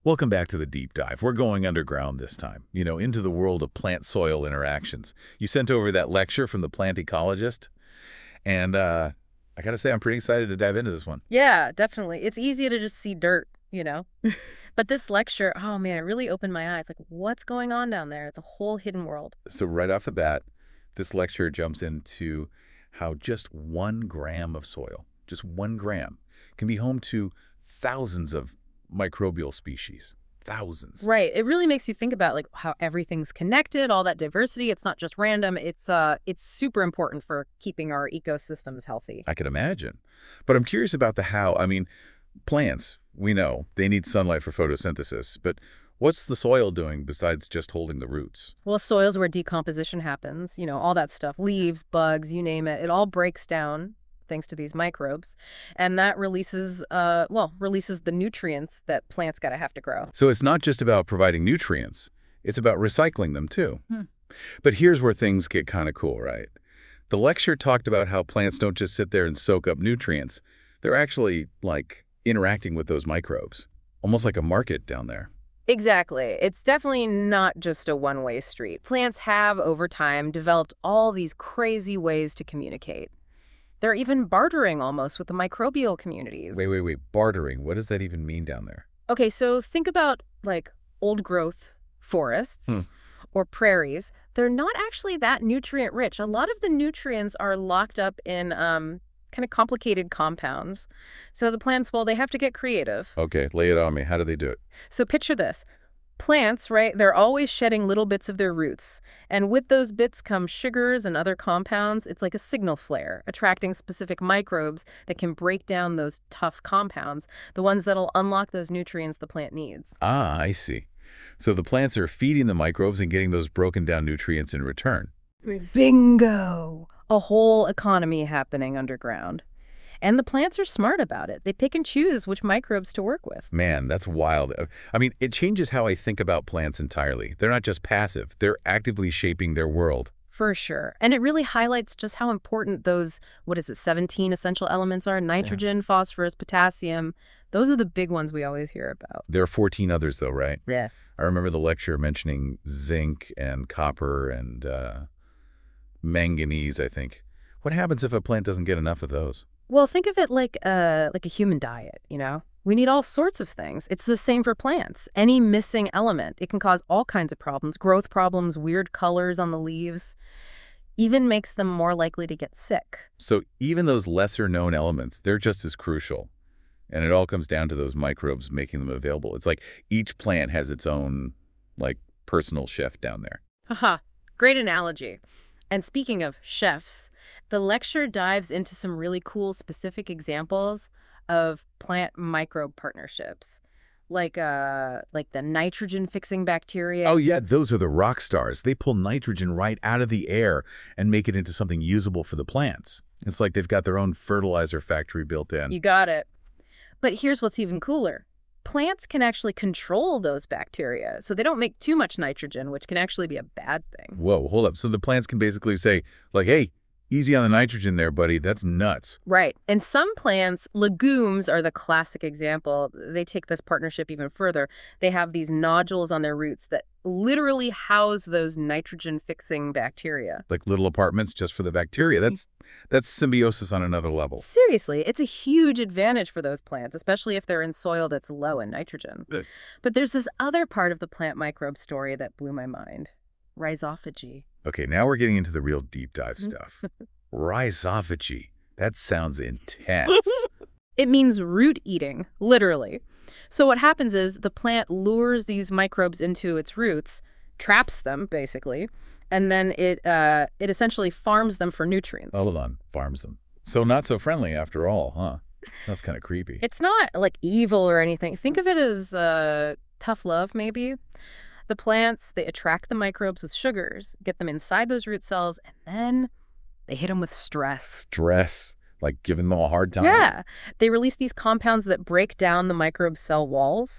Welcome back to the deep dive. We're going underground this time, into the world of plant-soil interactions. You sent over that lecture from the plant ecologist, and I gotta say I'm pretty excited to dive into this one. Yeah, definitely. It's easy to just see dirt, you know? But this lecture, oh man, it really opened my eyes. Like, what's going on down there? It's a whole hidden world. So right off the bat, this lecture jumps into how just 1 gram of soil, just 1 gram, can be home to thousands of microbial species. Thousands. Right. It really makes you think about like how everything's connected, all that diversity. It's not just random. It's super important for keeping our ecosystems healthy. I can imagine. But I'm curious about the how. I mean, plants, we know, they need sunlight for photosynthesis, but what's the soil doing besides just holding the roots? Well, soils where decomposition happens, all that stuff, leaves, bugs, you name it. It all breaks down thanks to these microbes, and that releases the nutrients that plants gotta have to grow. So it's not just about providing nutrients, it's about recycling them too. Hmm. But here's where things get kind of cool, right? The lecture talked about how plants don't just sit there and soak up nutrients. They're actually, like, interacting with those microbes, almost like a market down there. Exactly. It's definitely not just a one-way street. Plants have, over time, developed all these crazy ways to communicate. They're even bartering almost with the microbial communities. Wait. Bartering. What does that even mean down there? Okay, so think about like old growth Hmm. forests or prairies. They're not actually that nutrient rich. A lot of the nutrients are locked up in kind of complicated compounds. So the plants, well, they have to get creative. Okay, lay it on me. How do they do it? So picture this. Plants, right, they're always shedding little bits of their roots. And with those bits come sugars and other compounds. It's like a signal flare, attracting specific microbes that can break down those tough compounds, the ones that'll unlock those nutrients the plant needs. Ah, I see. So the plants are feeding the microbes and getting those broken down nutrients in return. Bingo! A whole economy happening underground. And the plants are smart about it. They pick and choose which microbes to work with. Man, that's wild. I mean, it changes how I think about plants entirely. They're not just passive. They're actively shaping their world. For sure. And it really highlights just how important those, 17 essential elements are. Nitrogen, phosphorus, potassium. Those are the big ones we always hear about. There are 14 others, though, right? Yeah. I remember the lecture mentioning zinc and copper and manganese, I think. What happens if a plant doesn't get enough of those? Well, think of it like a human diet, We need all sorts of things. It's the same for plants. Any missing element, it can cause all kinds of problems, growth problems, weird colors on the leaves, even makes them more likely to get sick. So even those lesser-known elements, they're just as crucial. And it all comes down to those microbes making them available. It's like each plant has its own, like, personal chef down there. Haha, great analogy. And speaking of chefs, the lecture dives into some really cool specific examples of plant microbe partnerships, like the nitrogen-fixing bacteria. Oh, yeah, those are the rock stars. They pull nitrogen right out of the air and make it into something usable for the plants. It's like they've got their own fertilizer factory built in. You got it. But here's what's even cooler. Plants can actually control those bacteria, so they don't make too much nitrogen, which can actually be a bad thing. Whoa, hold up. So the plants can basically say, like, hey, easy on the nitrogen there, buddy. That's nuts. Right. And some plants, legumes are the classic example. They take this partnership even further. They have these nodules on their roots that literally house those nitrogen-fixing bacteria. Like little apartments just for the bacteria. That's symbiosis on another level. Seriously, it's a huge advantage for those plants, especially if they're in soil that's low in nitrogen. But there's this other part of the plant microbe story that blew my mind. Rhizophagy. Okay, now we're getting into the real deep dive stuff. Rhizophagy. That sounds intense. It means root eating, literally. So what happens is the plant lures these microbes into its roots, traps them, basically, and then it essentially farms them for nutrients. Hold on, farms them. So not so friendly after all, huh? That's kind of creepy. It's not like evil or anything. Think of it as tough love, maybe. The plants, they attract the microbes with sugars, get them inside those root cells, and then they hit them with stress. Stress, like giving them a hard time? Yeah. They release these compounds that break down the microbe cell walls.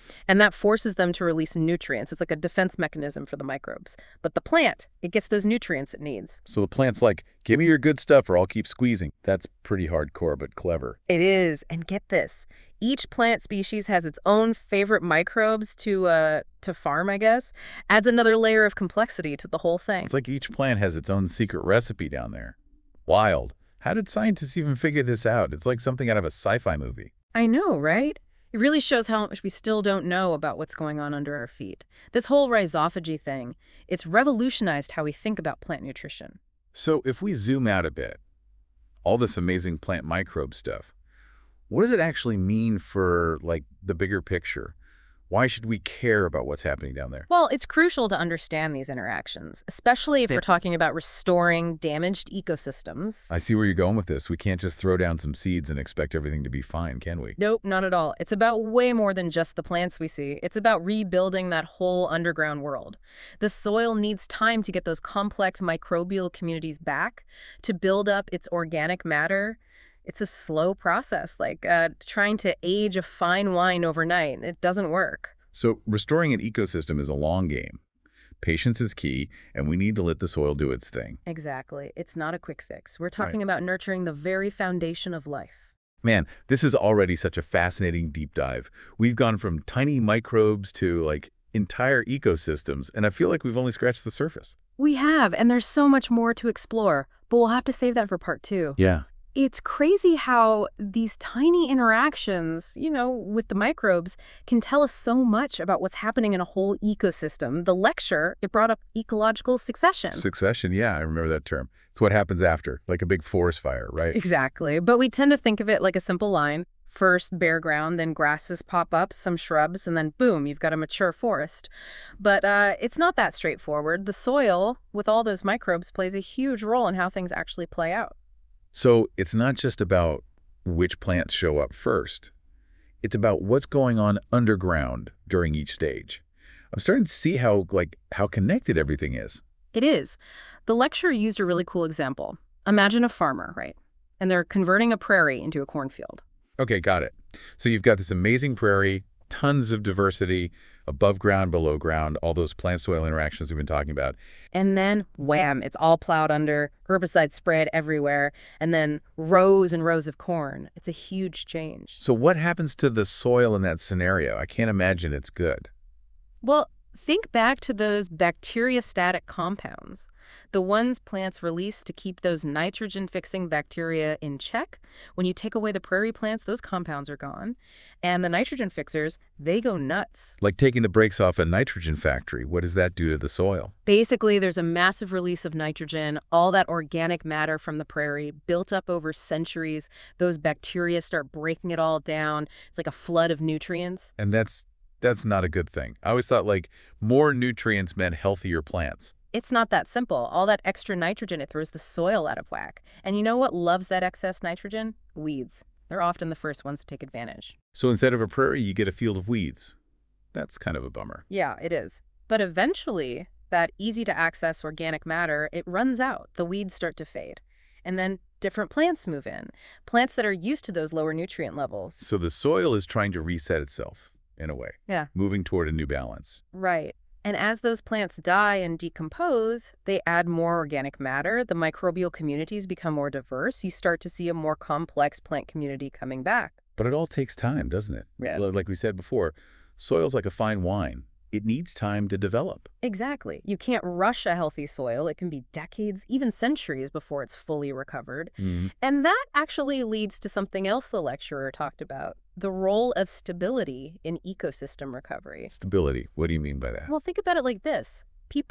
And that forces them to release nutrients. It's like a defense mechanism for the microbes. But the plant, it gets those nutrients it needs. So the plant's like, give me your good stuff or I'll keep squeezing. That's pretty hardcore, but clever. It is. And get this. Each plant species has its own favorite microbes to farm, I guess. Adds another layer of complexity to the whole thing. It's like each plant has its own secret recipe down there. Wild. How did scientists even figure this out? It's like something out of a sci-fi movie. I know, right? It really shows how much we still don't know about what's going on under our feet. This whole rhizophagy thing, it's revolutionized how we think about plant nutrition. So if we zoom out a bit, all this amazing plant microbe stuff, what does it actually mean for, like, the bigger picture? Why should we care about what's happening down there? Well, it's crucial to understand these interactions, especially if we're talking about restoring damaged ecosystems. I see where you're going with this. We can't just throw down some seeds and expect everything to be fine, can we? Nope, not at all. It's about way more than just the plants we see. It's about rebuilding that whole underground world. The soil needs time to get those complex microbial communities back, to build up its organic matter. It's a slow process, like trying to age a fine wine overnight. It doesn't work. So restoring an ecosystem is a long game. Patience is key, and we need to let the soil do its thing. Exactly. It's not a quick fix. We're talking about nurturing the very foundation of life. Man, this is already such a fascinating deep dive. We've gone from tiny microbes to, like, entire ecosystems, and I feel like we've only scratched the surface. We have, and there's so much more to explore, but we'll have to save that for part 2. Yeah. It's crazy how these tiny interactions, with the microbes can tell us so much about what's happening in a whole ecosystem. The lecture, it brought up ecological succession. Succession, yeah, I remember that term. It's what happens after, like a big forest fire, right? Exactly. But we tend to think of it like a simple line. First bare ground, then grasses pop up, some shrubs, and then boom, you've got a mature forest. But it's not that straightforward. The soil, with all those microbes, plays a huge role in how things actually play out. So it's not just about which plants show up first. It's about what's going on underground during each stage. I'm starting to see how connected everything is. It is. The lecturer used a really cool example. Imagine a farmer, right? And they're converting a prairie into a cornfield. Okay, got it. So you've got this amazing prairie, tons of diversity, above ground, below ground, all those plant-soil interactions we've been talking about. And then, wham, it's all plowed under, herbicides spread everywhere, and then rows and rows of corn. It's a huge change. So what happens to the soil in that scenario? I can't imagine it's good. Well, think back to those bacteriostatic compounds, the ones plants release to keep those nitrogen-fixing bacteria in check. When you take away the prairie plants, those compounds are gone. And the nitrogen fixers, they go nuts. Like taking the brakes off a nitrogen factory. What does that do to the soil? Basically, there's a massive release of nitrogen, all that organic matter from the prairie built up over centuries. Those bacteria start breaking it all down. It's like a flood of nutrients. And that's not a good thing. I always thought, like, more nutrients meant healthier plants. It's not that simple. All that extra nitrogen, it throws the soil out of whack. And you know what loves that excess nitrogen? Weeds. They're often the first ones to take advantage. So instead of a prairie, you get a field of weeds. That's kind of a bummer. Yeah, it is. But eventually, that easy-to-access organic matter, it runs out. The weeds start to fade. And then different plants move in. Plants that are used to those lower nutrient levels. So the soil is trying to reset itself, in a way. Yeah. Moving toward a new balance. Right. And as those plants die and decompose, they add more organic matter. The microbial communities become more diverse. You start to see a more complex plant community coming back. But it all takes time, doesn't it? Yeah. Like we said before, soil's like a fine wine. It needs time to develop. Exactly. You can't rush a healthy soil. It can be decades, even centuries before it's fully recovered. Mm-hmm. And that actually leads to something else the lecturer talked about, the role of stability in ecosystem recovery. Stability. What do you mean by that? Well, think about it like this.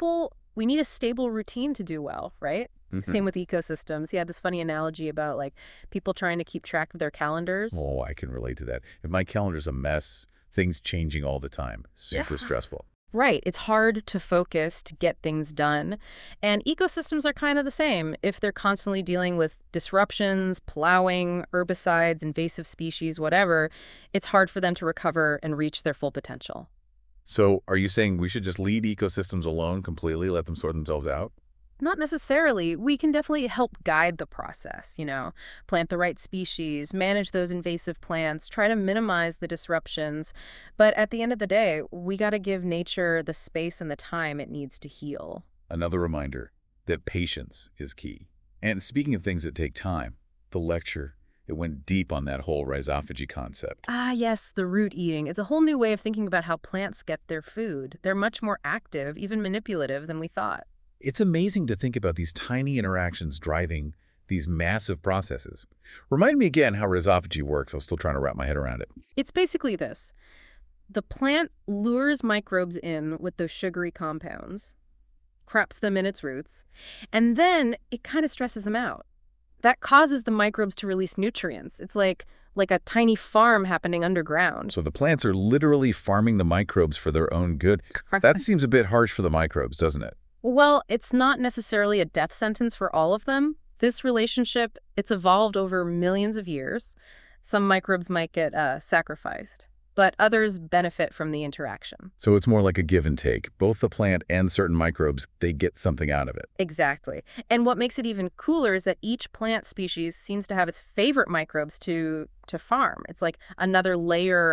We need a stable routine to do well, right? Mm-hmm. Same with ecosystems. He had this funny analogy about, like, people trying to keep track of their calendars. Oh, I can relate to that. If my calendar's a mess, things changing all the time. Super stressful. Right. It's hard to focus, to get things done. And ecosystems are kind of the same. If they're constantly dealing with disruptions, plowing, herbicides, invasive species, whatever, it's hard for them to recover and reach their full potential. So are you saying we should just leave ecosystems alone completely, let them sort themselves out? Not necessarily. We can definitely help guide the process, plant the right species, manage those invasive plants, try to minimize the disruptions. But at the end of the day, we got to give nature the space and the time it needs to heal. Another reminder that patience is key. And speaking of things that take time, the lecture, it went deep on that whole rhizophagy concept. Ah, yes, the root eating. It's a whole new way of thinking about how plants get their food. They're much more active, even manipulative, than we thought. It's amazing to think about these tiny interactions driving these massive processes. Remind me again how rhizophagy works. I was still trying to wrap my head around it. It's basically this. The plant lures microbes in with those sugary compounds, traps them in its roots, and then it kind of stresses them out. That causes the microbes to release nutrients. It's like a tiny farm happening underground. So the plants are literally farming the microbes for their own good. That seems a bit harsh for the microbes, doesn't it? Well, it's not necessarily a death sentence for all of them. This relationship, it's evolved over millions of years. Some microbes might get sacrificed, but others benefit from the interaction. So it's more like a give and take. Both the plant and certain microbes, they get something out of it. Exactly. And what makes it even cooler is that each plant species seems to have its favorite microbes to farm. It's like another layer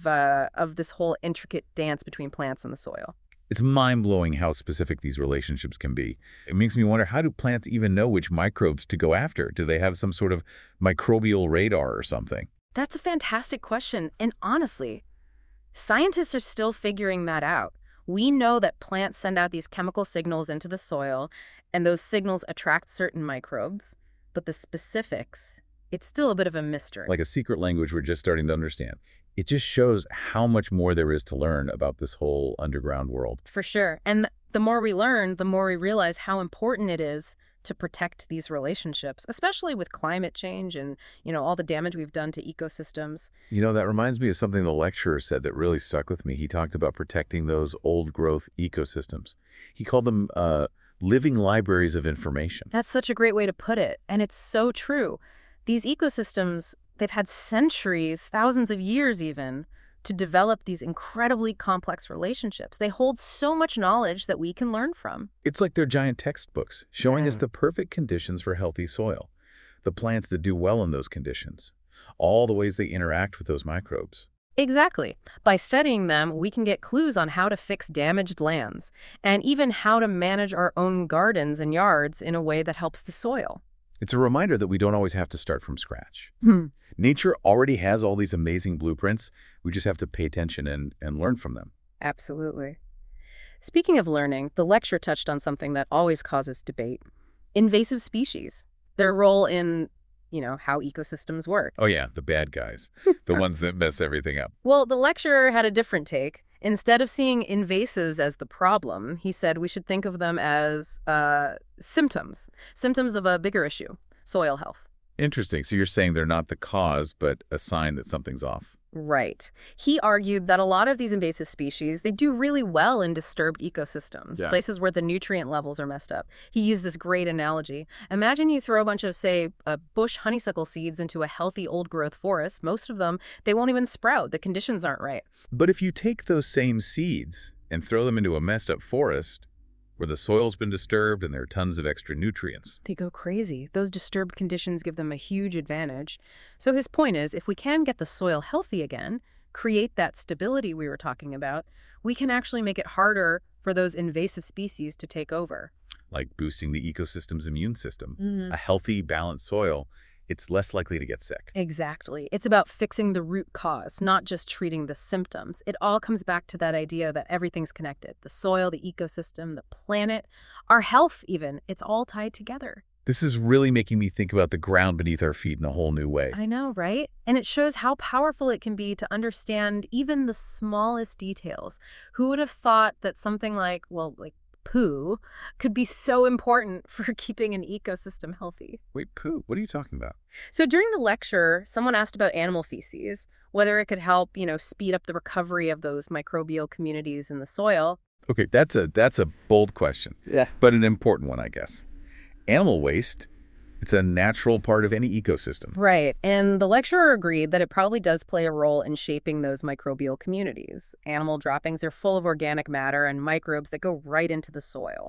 of this whole intricate dance between plants and the soil. It's mind-blowing how specific these relationships can be. It makes me wonder, how do plants even know which microbes to go after? Do they have some sort of microbial radar or something? That's a fantastic question. And honestly, scientists are still figuring that out. We know that plants send out these chemical signals into the soil, and those signals attract certain microbes. But the specifics, it's still a bit of a mystery. Like a secret language we're just starting to understand. It just shows how much more there is to learn about this whole underground world. For sure. And the more we learn, the more we realize how important it is to protect these relationships, especially with climate change and, all the damage we've done to ecosystems. That reminds me of something the lecturer said that really stuck with me. He talked about protecting those old-growth ecosystems. He called them living libraries of information. That's such a great way to put it, and it's so true. These ecosystems, they've had centuries, thousands of years even, to develop these incredibly complex relationships. They hold so much knowledge that we can learn from. It's like they're giant textbooks, showing us the perfect conditions for healthy soil, the plants that do well in those conditions, all the ways they interact with those microbes. Exactly. By studying them, we can get clues on how to fix damaged lands, and even how to manage our own gardens and yards in a way that helps the soil. It's a reminder that we don't always have to start from scratch. Nature already has all these amazing blueprints. We just have to pay attention and learn from them. Absolutely. Speaking of learning, the lecture touched on something that always causes debate. Invasive species. Their role in, how ecosystems work. Oh yeah, the bad guys. The ones that mess everything up. Well, the lecturer had a different take. Instead of seeing invasives as the problem, he said we should think of them as symptoms of a bigger issue, soil health. Interesting. So you're saying they're not the cause, but a sign that something's off. Right. He argued that a lot of these invasive species, they do really well in disturbed ecosystems, places where the nutrient levels are messed up. He used this great analogy. Imagine you throw a bunch of, say, bush honeysuckle seeds into a healthy old-growth forest. Most of them, they won't even sprout. The conditions aren't right. But if you take those same seeds and throw them into a messed up forest, where the soil's been disturbed and there are tons of extra nutrients, they go crazy. Those disturbed conditions give them a huge advantage. So his point is, if we can get the soil healthy again, create that stability we were talking about, we can actually make it harder for those invasive species to take over. Like boosting the ecosystem's immune system. A healthy, balanced soil, it's less likely to get sick. Exactly. It's about fixing the root cause, not just treating the symptoms. It all comes back to that idea that everything's connected. The soil, the ecosystem, the planet, our health even. It's all tied together. This is really making me think about the ground beneath our feet in a whole new way. I know, right? And it shows how powerful it can be to understand even the smallest details. Who would have thought that something like poo could be so important for keeping an ecosystem healthy? Wait, poo? What are you talking about? So during the lecture, someone asked about animal feces, whether it could help, speed up the recovery of those microbial communities in the soil. Okay, that's a bold question. Yeah. But an important one, I guess. Animal waste, it's a natural part of any ecosystem. Right. And the lecturer agreed that it probably does play a role in shaping those microbial communities. Animal droppings are full of organic matter and microbes that go right into the soil.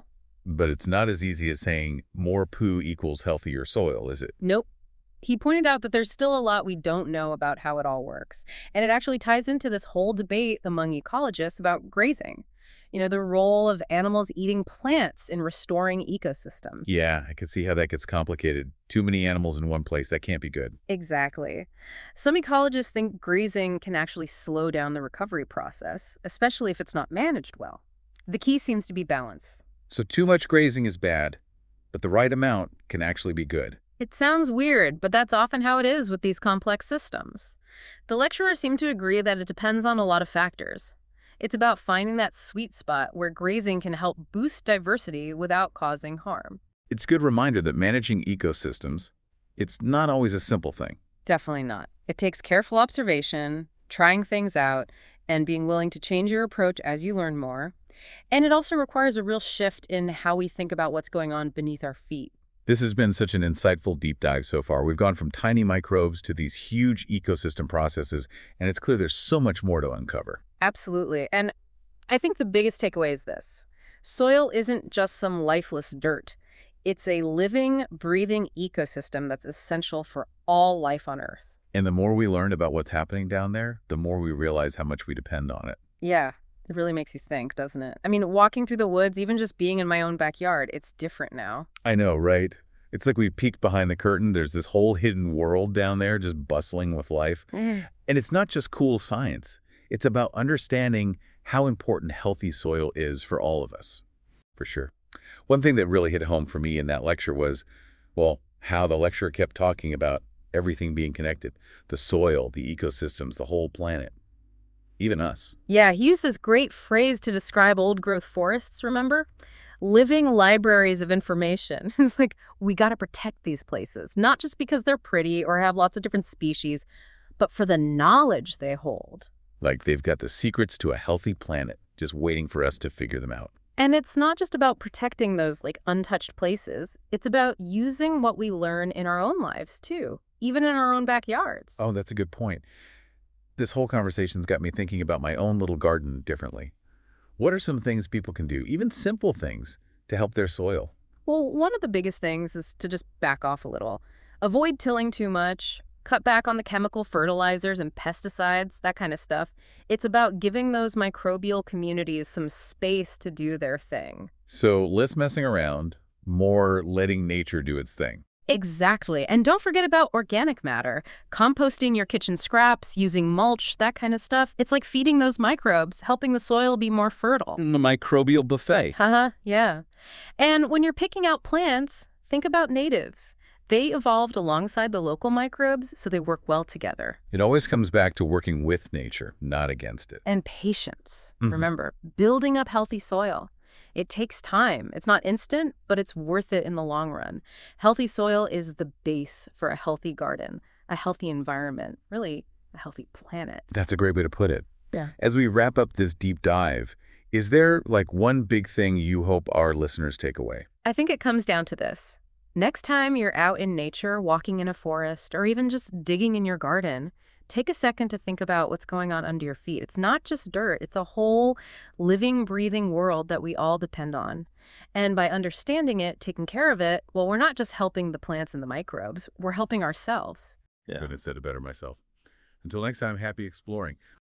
But it's not as easy as saying more poo equals healthier soil, is it? Nope. He pointed out that there's still a lot we don't know about how it all works. And it actually ties into this whole debate among ecologists about grazing. The role of animals eating plants in restoring ecosystems. Yeah, I can see how that gets complicated. Too many animals in one place, that can't be good. Exactly. Some ecologists think grazing can actually slow down the recovery process, especially if it's not managed well. The key seems to be balance. So too much grazing is bad, but the right amount can actually be good. It sounds weird, but that's often how it is with these complex systems. The lecturer seemed to agree that it depends on a lot of factors. It's about finding that sweet spot where grazing can help boost diversity without causing harm. It's a good reminder that managing ecosystems, it's not always a simple thing. Definitely not. It takes careful observation, trying things out, and being willing to change your approach as you learn more. And it also requires a real shift in how we think about what's going on beneath our feet. This has been such an insightful deep dive so far. We've gone from tiny microbes to these huge ecosystem processes, and it's clear there's so much more to uncover. Absolutely. And I think the biggest takeaway is this. Soil isn't just some lifeless dirt. It's a living, breathing ecosystem that's essential for all life on Earth. And the more we learn about what's happening down there, the more we realize how much we depend on it. Yeah, it really makes you think, doesn't it? I mean, walking through the woods, even just being in my own backyard, it's different now. I know, right? It's like we peeked behind the curtain. There's this whole hidden world down there just bustling with life. And it's not just cool science. It's about understanding how important healthy soil is for all of us, for sure. One thing that really hit home for me in that lecture was, well, how the lecturer kept talking about everything being connected. The soil, the ecosystems, the whole planet, even us. Yeah, he used this great phrase to describe old-growth forests, remember? Living libraries of information. It's like, we got to protect these places, not just because they're pretty or have lots of different species, but for the knowledge they hold. Like they've got the secrets to a healthy planet, just waiting for us to figure them out. And it's not just about protecting those, untouched places. It's about using what we learn in our own lives, too, even in our own backyards. Oh, that's a good point. This whole conversation's got me thinking about my own little garden differently. What are some things people can do, even simple things, to help their soil? Well, one of the biggest things is to just back off a little. Avoid tilling too much. Cut back on the chemical fertilizers and pesticides, that kind of stuff. It's about giving those microbial communities some space to do their thing. So less messing around, more letting nature do its thing. Exactly. And don't forget about organic matter. Composting your kitchen scraps, using mulch, that kind of stuff. It's like feeding those microbes, helping the soil be more fertile. The microbial buffet. Yeah. And when you're picking out plants, think about natives. They evolved alongside the local microbes, so they work well together. It always comes back to working with nature, not against it. And patience. Remember, building up healthy soil. It takes time. It's not instant, but it's worth it in the long run. Healthy soil is the base for a healthy garden, a healthy environment, really a healthy planet. That's a great way to put it. Yeah. As we wrap up this deep dive, is there one big thing you hope our listeners take away? I think it comes down to this. Next time you're out in nature, walking in a forest, or even just digging in your garden, take a second to think about what's going on under your feet. It's not just dirt. It's a whole living, breathing world that we all depend on. And by understanding it, taking care of it, well, we're not just helping the plants and the microbes. We're helping ourselves. Yeah. Couldn't have said it better myself. Until next time, happy exploring.